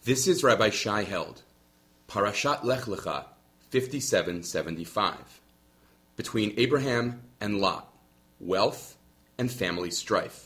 This is Rabbi Shai Held, Parashat Lech Lecha, 5775. Between Abraham and Lot, wealth and family strife.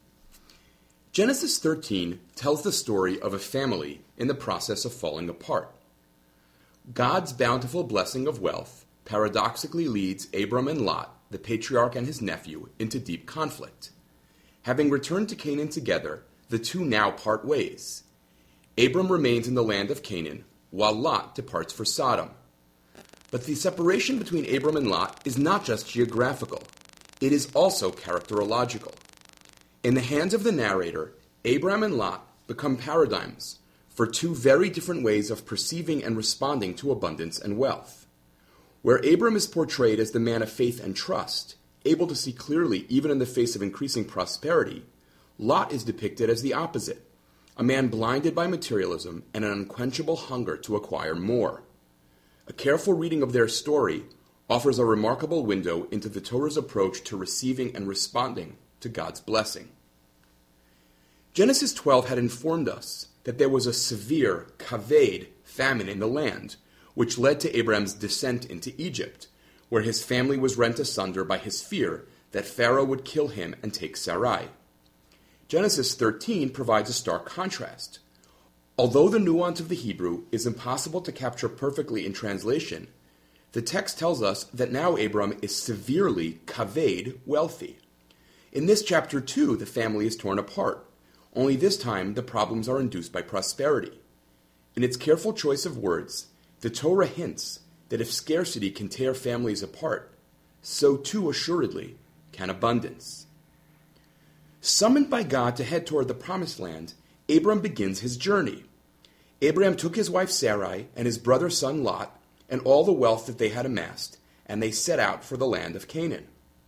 Genesis 13 tells the story of a family in the process of falling apart. God's bountiful blessing of wealth paradoxically leads Abram and Lot, the patriarch and his nephew, into deep conflict. Having returned to Canaan together, the two now part ways. Abram remains in the land of Canaan, while Lot departs for Sodom. But the separation between Abram and Lot is not just geographical. It is also characterological. In the hands of the narrator, Abram and Lot become paradigms for two very different ways of perceiving and responding to abundance and wealth. Where Abram is portrayed as the man of faith and trust, able to see clearly even in the face of increasing prosperity, Lot is depicted as the opposite, a man blinded by materialism and an unquenchable hunger to acquire more. A careful reading of their story offers a remarkable window into the Torah's approach to receiving and responding to God's blessing. Genesis 12 had informed us that there was a severe, kaved, famine in the land, which led to Abram's descent into Egypt, where his family was rent asunder by his fear that Pharaoh would kill him and take Sarai. Genesis 13 provides a stark contrast. Although the nuance of the Hebrew is impossible to capture perfectly in translation, the text tells us that now Abram is severely kaved wealthy. In this chapter too, the family is torn apart, only this time the problems are induced by prosperity. In its careful choice of words, the Torah hints that if scarcity can tear families apart, so too assuredly can abundance. Summoned by God to head toward the Promised Land, Abram begins his journey. Abram took his wife Sarai and his brother's son Lot and all the wealth that they had amassed, and they set out for the land of Canaan.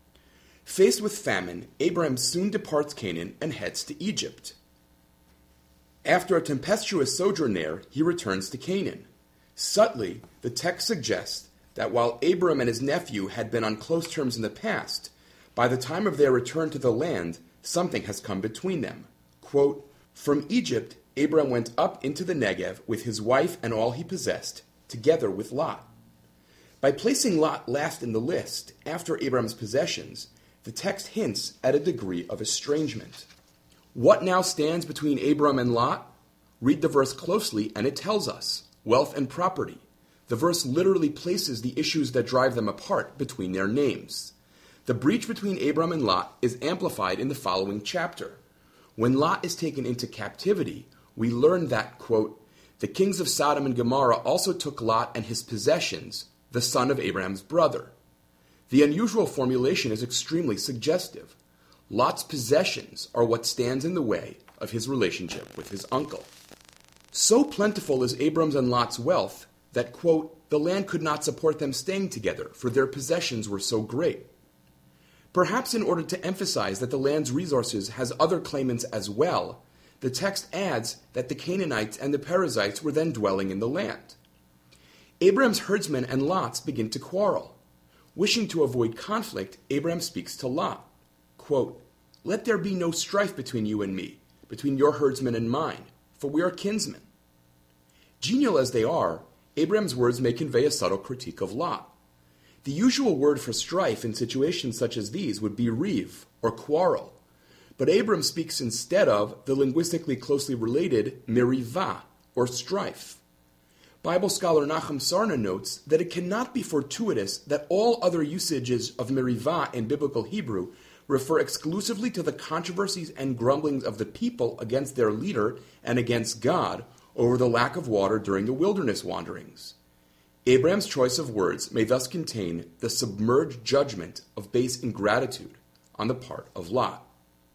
Faced with famine, Abram soon departs Canaan and heads to Egypt. After a tempestuous sojourn there, he returns to Canaan. Subtly, the text suggests that while Abram and his nephew had been on close terms in the past, by the time of their return to the land, something has come between them. Quote, "From Egypt, Abram went up into the Negev with his wife and all he possessed, together with Lot." By placing Lot last in the list, after Abram's possessions, the text hints at a degree of estrangement. What now stands between Abram and Lot? Read the verse closely and it tells us, wealth and property. The verse literally places the issues that drive them apart between their names. The breach between Abram and Lot is amplified in the following chapter. When Lot is taken into captivity, we learn that, quote, "The kings of Sodom and Gomorrah also took Lot and his possessions, the son of Abraham's brother." The unusual formulation is extremely suggestive. Lot's possessions are what stands in the way of his relationship with his uncle. So plentiful is Abram's and Lot's wealth that, quote, "the land could not support them staying together, for their possessions were so great." Perhaps in order to emphasize that the land's resources has other claimants as well, the text adds that the Canaanites and the Perizzites were then dwelling in the land. Abram's herdsmen and Lot's begin to quarrel. Wishing to avoid conflict, Abram speaks to Lot. Quote, "Let there be no strife between you and me, between your herdsmen and mine, for we are kinsmen." Genial as they are, Abram's words may convey a subtle critique of Lot. The usual word for strife in situations such as these would be riv, or quarrel. But Abram speaks instead of the linguistically closely related merivah, or strife. Bible scholar Nachum Sarna notes that it cannot be fortuitous that all other usages of merivah in biblical Hebrew refer exclusively to the controversies and grumblings of the people against their leader and against God over the lack of water during the wilderness wanderings. Abram's choice of words may thus contain the submerged judgment of base ingratitude on the part of Lot.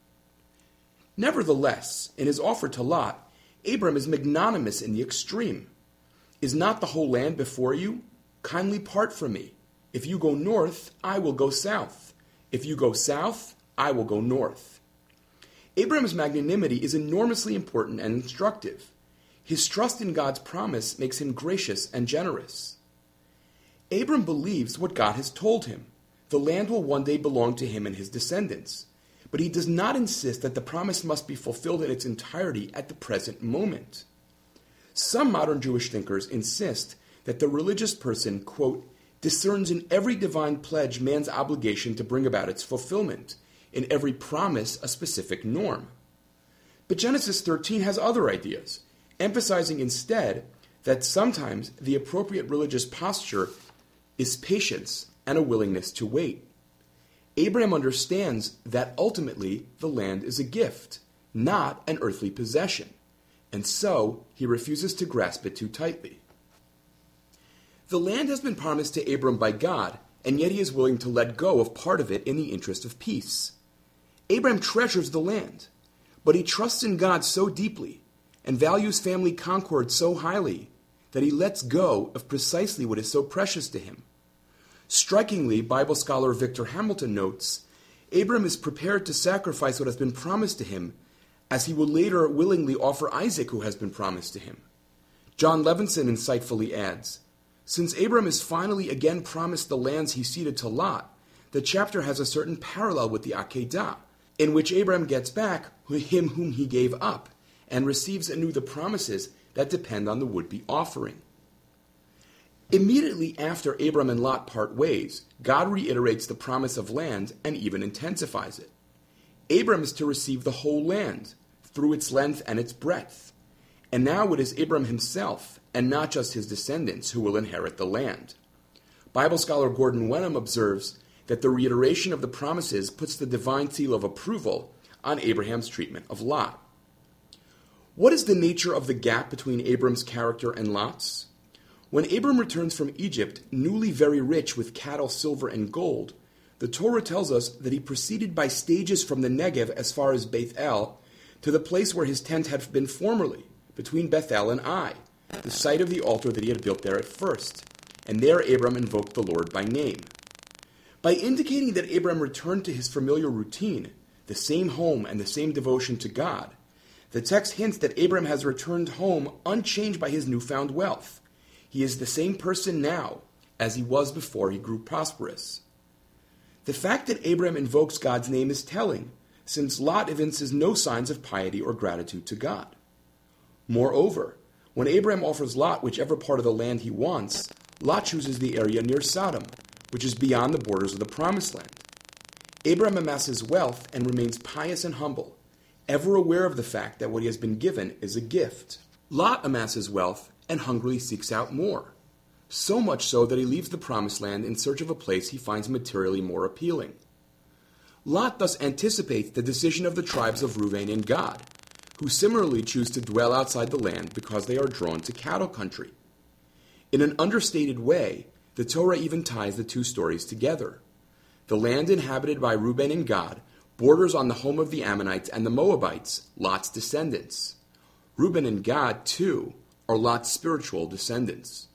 Nevertheless, in his offer to Lot, Abram is magnanimous in the extreme. "Is not the whole land before you? Kindly part from me. If you go north, I will go south. If you go south, I will go north." Abram's magnanimity is enormously important and instructive. His trust in God's promise makes him gracious and generous. Abram believes what God has told him. The land will one day belong to him and his descendants. But he does not insist that the promise must be fulfilled in its entirety at the present moment. Some modern Jewish thinkers insist that the religious person, quote, discerns in every divine pledge man's obligation to bring about its fulfillment, in every promise a specific norm. But Genesis 13 has other ideas, emphasizing instead that sometimes the appropriate religious posture is patience and a willingness to wait. Abraham understands that ultimately the land is a gift, not an earthly possession, and so he refuses to grasp it too tightly. The land has been promised to Abram by God, and yet he is willing to let go of part of it in the interest of peace. Abram treasures the land, but he trusts in God so deeply and values family concord so highly that he lets go of precisely what is so precious to him. Strikingly, Bible scholar Victor Hamilton notes, Abram is prepared to sacrifice what has been promised to him, as he will later willingly offer Isaac who has been promised to him. John Levinson insightfully adds, since Abram is finally again promised the lands he ceded to Lot, the chapter has a certain parallel with the Akedah, in which Abram gets back him whom he gave up, and receives anew the promises that depend on the would-be offering. Immediately after Abram and Lot part ways, God reiterates the promise of land and even intensifies it. Abram is to receive the whole land, through its length and its breadth. And now it is Abram himself, and not just his descendants, who will inherit the land. Bible scholar Gordon Wenham observes that the reiteration of the promises puts the divine seal of approval on Abraham's treatment of Lot. What is the nature of the gap between Abram's character and Lot's? When Abram returns from Egypt, newly very rich with cattle, silver, and gold, the Torah tells us that he proceeded by stages from the Negev as far as Beth El to the place where his tent had been formerly, between Bethel and Ai, the site of the altar that he had built there at first, and there Abram invoked the Lord by name. By indicating that Abram returned to his familiar routine, the same home and the same devotion to God, the text hints that Abram has returned home unchanged by his newfound wealth. He is the same person now as he was before he grew prosperous. The fact that Abram invokes God's name is telling, since Lot evinces no signs of piety or gratitude to God. Moreover, when Abram offers Lot whichever part of the land he wants, Lot chooses the area near Sodom, which is beyond the borders of the Promised Land. Abram amasses wealth and remains pious and humble, ever aware of the fact that what he has been given is a gift. Lot amasses wealth and hungrily seeks out more, so much so that he leaves the Promised Land in search of a place he finds materially more appealing. Lot thus anticipates the decision of the tribes of Reuben and Gad, who similarly choose to dwell outside the land because they are drawn to cattle country. In an understated way, the Torah even ties the two stories together. The land inhabited by Reuben and Gad borders on the home of the Ammonites and the Moabites, Lot's descendants. Reuben and Gad, too, are Lot's spiritual descendants.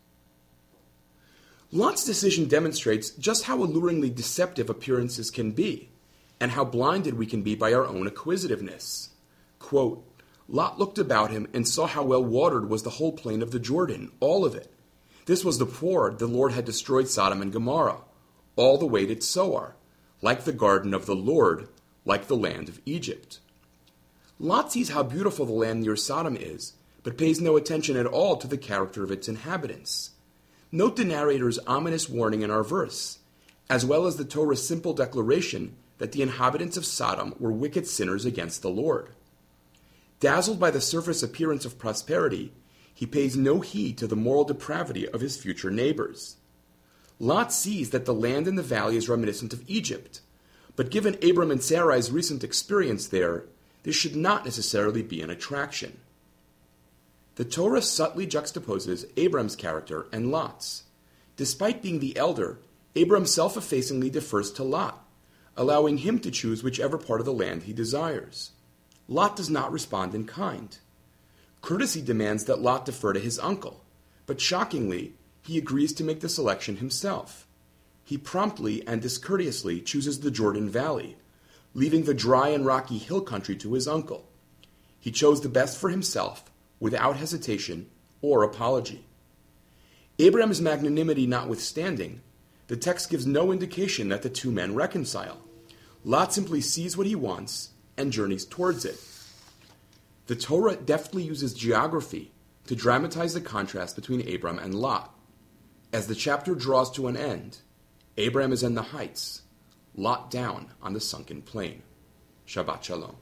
Lot's decision demonstrates just how alluringly deceptive appearances can be, and how blinded we can be by our own acquisitiveness. Quote, Lot looked about him and saw how well watered was the whole plain of the Jordan, all of it. This was the ford the Lord had destroyed Sodom and Gomorrah, all the way to Tsoar, like the garden of the Lord, like the land of Egypt. Lot sees how beautiful the land near Sodom is, but pays no attention at all to the character of its inhabitants. Note the narrator's ominous warning in our verse, as well as the Torah's simple declaration that the inhabitants of Sodom were wicked sinners against the Lord. Dazzled by the surface appearance of prosperity, he pays no heed to the moral depravity of his future neighbors. Lot sees that the land in the valley is reminiscent of Egypt, but given Abram and Sarai's recent experience there, this should not necessarily be an attraction. The Torah subtly juxtaposes Abram's character and Lot's. Despite being the elder, Abram self-effacingly defers to Lot, allowing him to choose whichever part of the land he desires. Lot does not respond in kind. Courtesy demands that Lot defer to his uncle, but shockingly, he agrees to make the selection himself. He promptly and discourteously chooses the Jordan Valley, leaving the dry and rocky hill country to his uncle. He chose the best for himself, without hesitation or apology. Abraham's magnanimity notwithstanding, the text gives no indication that the two men reconcile. Lot simply sees what he wants and journeys towards it. The Torah deftly uses geography to dramatize the contrast between Abram and Lot. As the chapter draws to an end, Abram is in the heights, Lot down on the sunken plain. Shabbat Shalom.